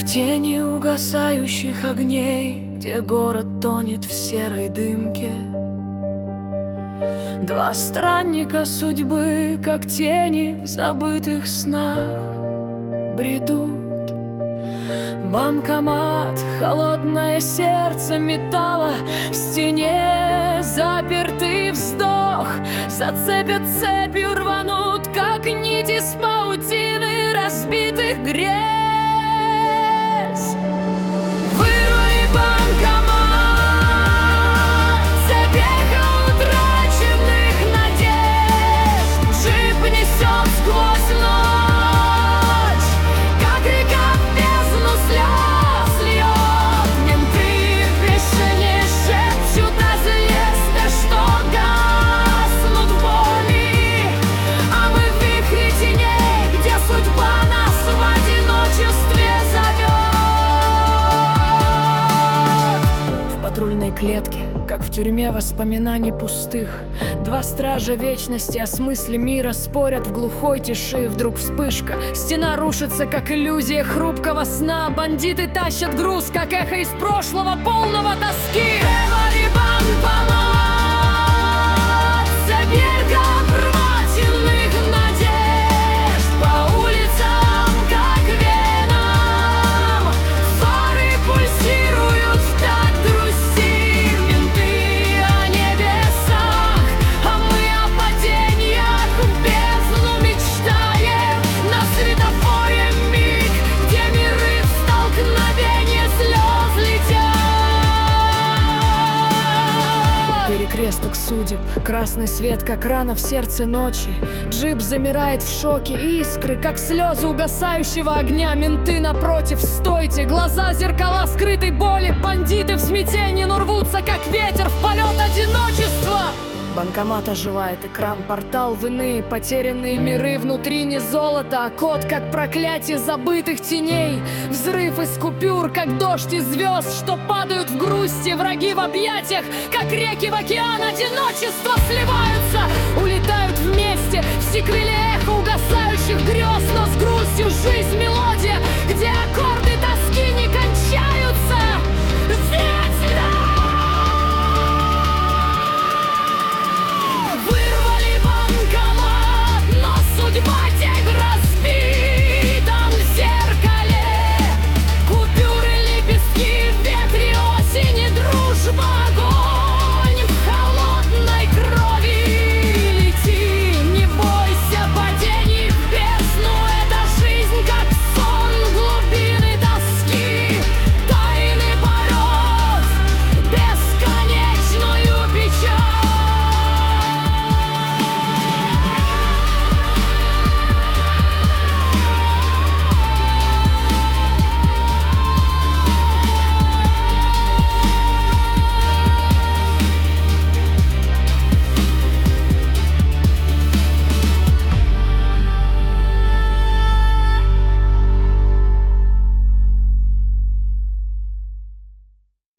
тени угасающих огней, где город тонет в серой дымке. Два странника судьбы, как тени в забытых снах, бредут. Банкомат, холодное сердце металла, в стене запертый вздох. Зацепят цепью, рванут, как нити с паутины разбитых грез. Вырвали банкомат, цепеха утраченных надежд. Джип несет сквозь ночь, как река в бездну слез льет. Менты в бешене шепчут, даже если что гаснут боли. А мы в вихре теней, где судьба нас в одиночестве зовет. В патрульной клетке, как в тюрьме воспоминаний пустых, два стража вечности о смысле мира спорят в глухой тиши. Вдруг вспышка, стена рушится, как иллюзия хрупкого сна. Бандиты тащат груз, как эхо из прошлого, полного тоски. Вырвали банкомат, цепелька проченных надежд. По улицам, как веном, фары пульсируют в такт грусти. Менты о небесах, а мы о падениях в бездну мечтаем. На светофоре миг, где миры в столкновении слез летят. Перекресток судеб, красный свет, как рана в сердце ночи. Джип замирает в шоке, искры, как слезы угасающего огня. Менты напротив, стойте, глаза зеркала скрытой боли. Бандиты в смятении, но рвутся, как ветер в полет одиночества. Банкомат оживает, экран, портал в иные потерянные миры. Внутри не золото, а код, как проклятие забытых теней. Взрыв из купюр, как дождь из звезд, что падают в грусти. Враги в объятиях, как реки в океан, одиночество сливаются.